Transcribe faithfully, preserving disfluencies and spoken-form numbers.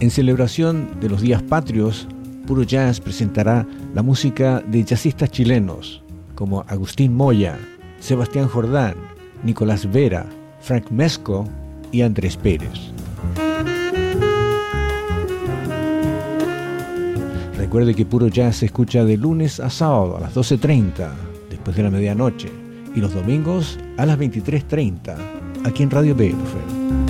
En celebración de los días patrios, Puro Jazz presentará la música de jazzistas chilenos como Agustín Moya, Sebastián Jordán, Nicolás Vera, Frank Mesco y Andrés Pérez. Recuerde que Puro Jazz se escucha de lunes a sábado a las doce treinta, después de la medianoche, y los domingos a las veintitrés treinta, aquí en Radio Beethoven.